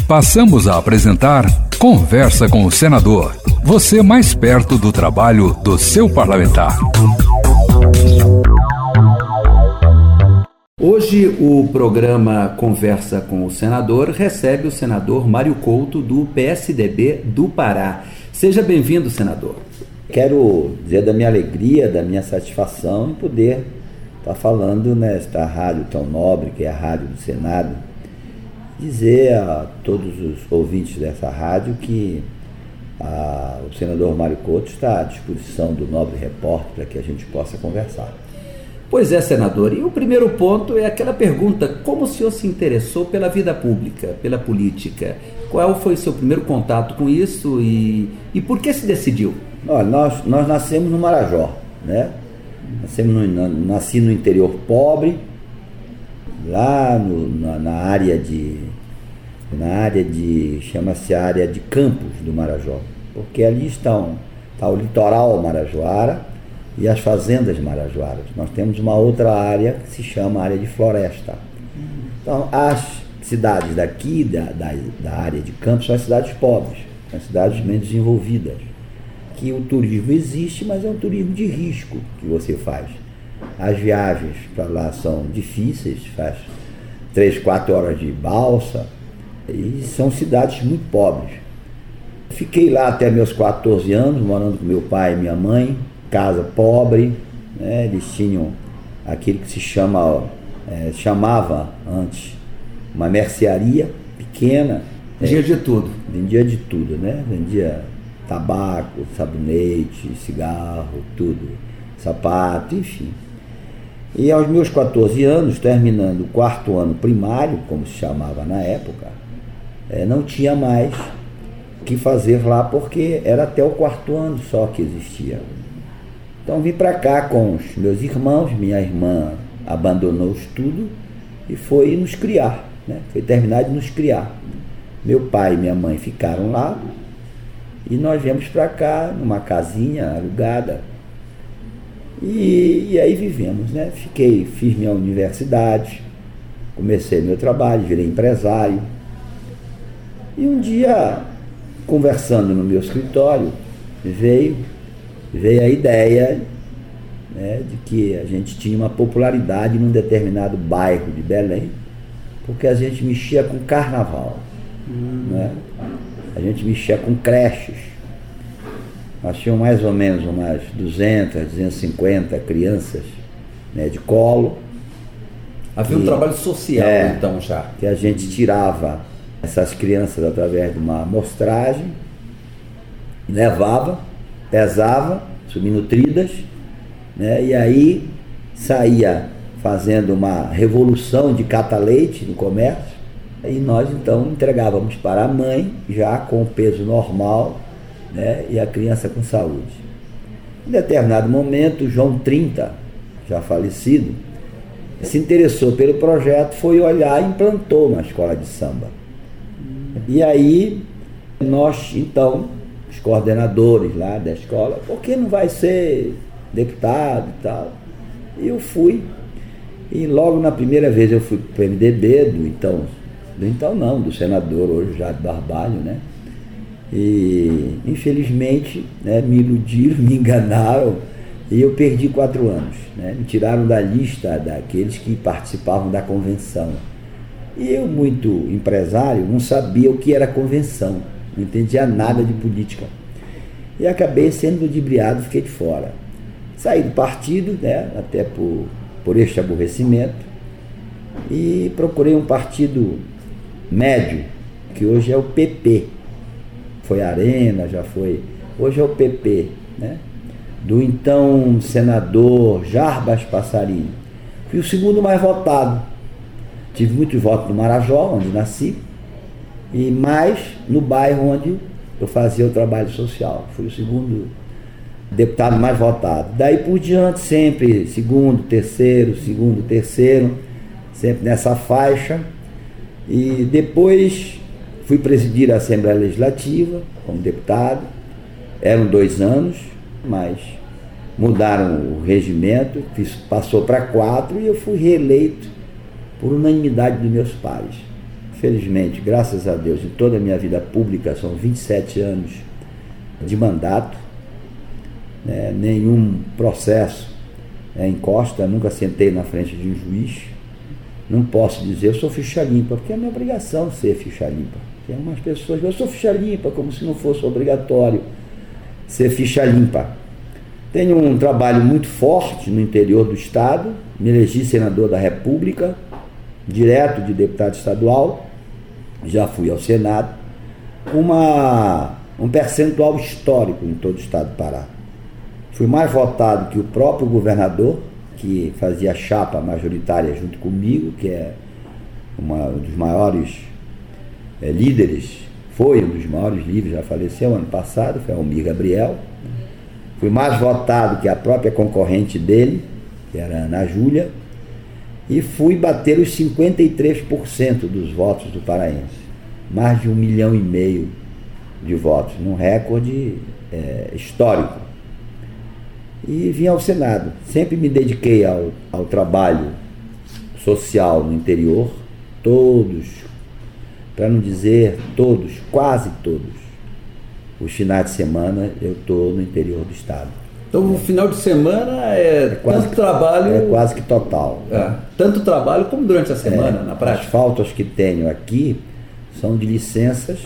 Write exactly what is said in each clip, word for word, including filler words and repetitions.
Passamos a apresentar Conversa com o Senador. Você mais perto do trabalho do seu parlamentar. Hoje o programa Conversa com o Senador recebe o senador Mário Couto, do P S D B do Pará. Seja bem-vindo, senador. Quero dizer da minha alegria, da minha satisfação em poder estar falando nesta rádio tão nobre, que é a Rádio do Senado, dizer a todos os ouvintes dessa rádio que a, o senador Mário Couto está à disposição do nobre repórter para que a gente possa conversar. Pois é, senador, e o primeiro ponto é aquela pergunta: como o senhor se interessou pela vida pública, pela política? Qual foi o seu primeiro contato com isso e, e por que se decidiu? Olha, nós, nós nascemos no Marajó, né? Nascemos no, nasci no interior pobre, lá no, na, na área de, na área de, chama-se área de Campos do Marajó, porque ali estão, está o litoral marajoara e as fazendas marajoaras. Nós temos uma outra área que se chama área de floresta. Então, as cidades daqui, da, da, da área de Campos, são as cidades pobres, são as cidades menos desenvolvidas, que o turismo existe, mas é um turismo de risco que você faz. As viagens para lá são difíceis, faz três, quatro horas de balsa, e são cidades muito pobres. Fiquei lá até meus quatorze anos, morando com meu pai e minha mãe, casa pobre, né? Eles tinham aquilo que se chama, é, chamava antes uma mercearia pequena. Vendia é, de tudo. Vendia de tudo, né? Vendia tabaco, sabonete, cigarro, tudo, sapato, enfim. E aos meus quatorze anos, terminando o quarto ano primário, como se chamava na época, é, não tinha mais o que fazer lá, porque era até o quarto ano só que existia. Então vim para cá com os meus irmãos, minha irmã abandonou o estudo e foi nos criar, né? Foi terminar de nos criar. Meu pai e minha mãe ficaram lá e nós viemos para cá numa casinha alugada e, e aí vivemos, né? Fiquei, fiz minha universidade, comecei meu trabalho, virei empresário e um dia, conversando no meu escritório, veio veio a ideia, né, de que a gente tinha uma popularidade num determinado bairro de Belém, porque a gente mexia com carnaval, hum. né? A gente mexia com creches. Nós tínhamos mais ou menos umas duzentas, duzentas e cinquenta crianças, né, de colo. Havia um trabalho social, é, então, já. Que a gente tirava essas crianças através de uma amostragem, levava, pesava, subnutridas, né? E aí saía fazendo uma revolução de cata-leite no comércio, e nós então entregávamos para a mãe já com o peso normal, né? E a criança com saúde. Em determinado momento, o João trinta, já falecido, se interessou pelo projeto, foi olhar e implantou na escola de samba. E aí nós então, os coordenadores lá da escola, por que não vai ser deputado e tal? E eu fui, e logo na primeira vez eu fui para o P M D B, do então, do então não, do senador hoje já de Barbalho, né? E infelizmente, né, me iludiram, me enganaram, e eu perdi quatro anos, né? Me tiraram da lista daqueles que participavam da convenção. E eu, muito empresário, não sabia o que era convenção, não entendia nada de política. E acabei sendo ludibriado, fiquei de fora. Saí do partido, né, até por, por este aborrecimento, e procurei um partido médio, que hoje é o P P. Foi Arena, já foi. Hoje é o P P, né, do então senador Jarbas Passarinho. Fui o segundo mais votado. Tive muitos votos no Marajó, onde nasci, e mais no bairro onde eu fazia o trabalho social. Fui o segundo deputado mais votado. Daí por diante, sempre segundo, terceiro, segundo, terceiro, sempre nessa faixa. E depois fui presidir a Assembleia Legislativa como deputado. Eram dois anos, mas mudaram o regimento, fiz, passou para quatro, e eu fui reeleito por unanimidade dos meus pares. felizmente, graças a Deus, em toda a minha vida pública, são vinte e sete anos de mandato, né? Nenhum processo é, encosta, nunca sentei na frente de um juiz. Não posso dizer eu sou ficha limpa, porque é minha obrigação ser ficha limpa. Tem umas pessoas que eu sou ficha limpa, como se não fosse obrigatório ser ficha limpa. Tenho um trabalho muito forte no interior do Estado, me elegi senador da República, direto de deputado estadual, já fui ao Senado, uma, um percentual histórico em todo o Estado do Pará. Fui mais votado que o próprio governador, que fazia chapa majoritária junto comigo, que é uma, um dos maiores é, líderes, foi um dos maiores líderes, já faleceu ano passado, foi Almir Gabriel. Fui mais votado que a própria concorrente dele, que era a Ana Júlia, e fui bater os cinquenta e três por cento dos votos do paraense. Mais de um milhão e meio de votos, num recorde é, histórico. E vim ao Senado. Sempre me dediquei ao, ao trabalho social no interior, todos, para não dizer todos, quase todos. Os finais de semana eu estou no interior do estado. Então o final de semana é, é quase tanto que, trabalho... É quase que total. É, tanto trabalho como durante a semana, é, na prática. As faltas que tenho aqui são de licenças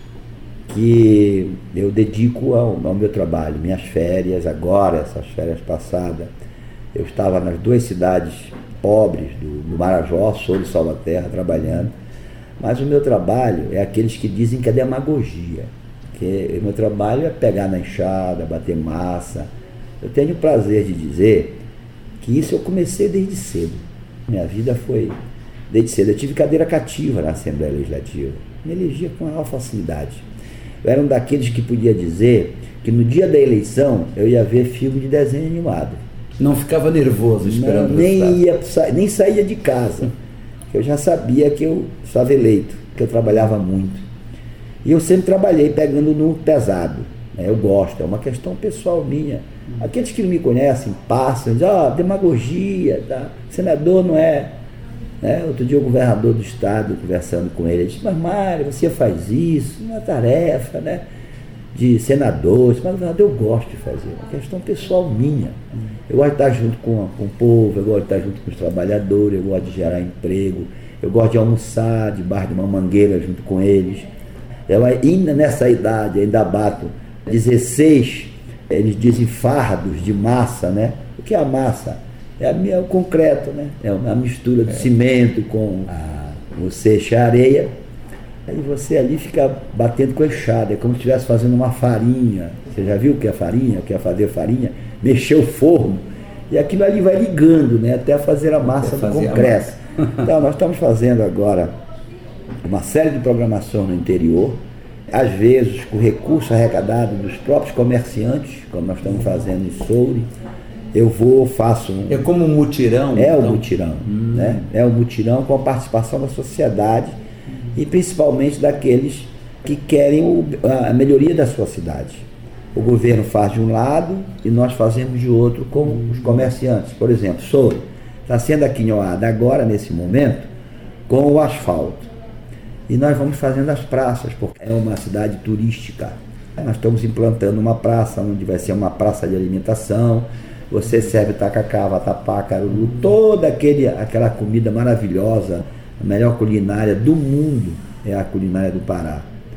que eu dedico ao, ao meu trabalho. Minhas férias agora, essas férias passadas, eu estava nas duas cidades pobres do, do Marajó, Sul de Salvaterra, trabalhando. Mas o meu trabalho é aqueles que dizem que é demagogia. Que o meu trabalho é pegar na enxada, bater massa. Eu tenho o prazer de dizer que isso eu comecei desde cedo. Minha vida foi desde cedo. Eu tive cadeira cativa na Assembleia Legislativa. Me elegia com maior facilidade. Eu era um daqueles que podia dizer que no dia da eleição eu ia ver filme de desenho animado. Não ficava nervoso esperando? Não, nem, ia, nem saía de casa. Eu já sabia que eu estava eleito, que eu trabalhava muito. E eu sempre trabalhei pegando no pesado. Né? Eu gosto, é uma questão pessoal minha. Aqueles que não me conhecem passam, dizem, ó, oh, demagogia, tá? Senador não é. Né? Outro dia o governador do estado, conversando com ele, ele disse, mas Mário, você faz isso, não é tarefa, né? De senador. Mas governador, eu gosto de fazer, é uma questão pessoal minha. Eu gosto de estar junto com, com o povo, eu gosto de estar junto com os trabalhadores, eu gosto de gerar emprego, eu gosto de almoçar debaixo de uma mangueira junto com eles. Eu ainda nessa idade, ainda bato dezesseis, eles dizem fardos de massa, né? O que é a massa? É, a minha, o concreto, né? É uma mistura de é. cimento com a, você enche a areia, aí você ali fica batendo com a enxada, é como se estivesse fazendo uma farinha. Você já viu o que é farinha? O que é fazer farinha? Mexer o forno, e aquilo ali vai ligando, né? Até fazer a massa do concreto. Então, nós estamos fazendo agora uma série de programação no interior, às vezes com recurso arrecadado dos próprios comerciantes, como nós estamos fazendo em Soure. Eu vou, faço um... É como um mutirão? É então? um mutirão, hum. né? É um mutirão com a participação da sociedade e principalmente daqueles que querem o, a melhoria da sua cidade. O governo faz de um lado e nós fazemos de outro com os comerciantes. Por exemplo, Soure está sendo aquinhoada agora, nesse momento, com o asfalto. E nós vamos fazendo as praças, porque é uma cidade turística. Nós estamos implantando uma praça, onde vai ser uma praça de alimentação. Você serve tacacá, vatapá, caruru, toda aquele, aquela comida maravilhosa, a melhor culinária do mundo é a culinária do Pará.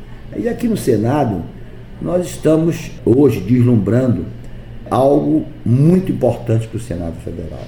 E aqui no Senado, nós estamos hoje deslumbrando algo muito importante para o Senado Federal.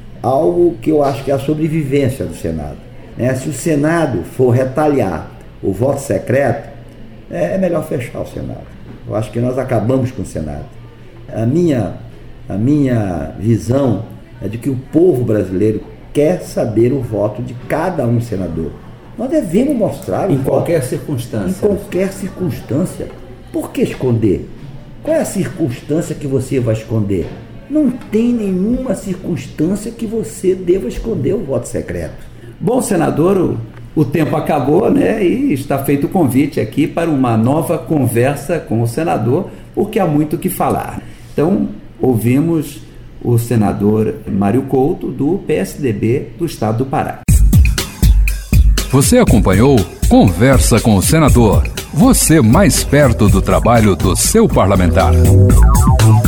Algo que eu acho que é a sobrevivência do Senado. É, se o Senado for retalhar o voto secreto, é, é melhor fechar o Senado. Eu acho que nós acabamos com o Senado. A minha, a minha visão é de que o povo brasileiro quer saber o voto de cada um senador. Nós devemos mostrar em qualquer circunstância. Em qualquer circunstância. Por que esconder? Qual é a circunstância que você vai esconder? Não tem nenhuma circunstância que você deva esconder o voto secreto. Bom, senador, o, o tempo acabou, né? E está feito o convite aqui para uma nova conversa com o senador, porque há muito o que falar. Então, ouvimos o senador Mário Couto, do P S D B do Estado do Pará. Você acompanhou Conversa com o Senador. Você mais perto do trabalho do seu parlamentar.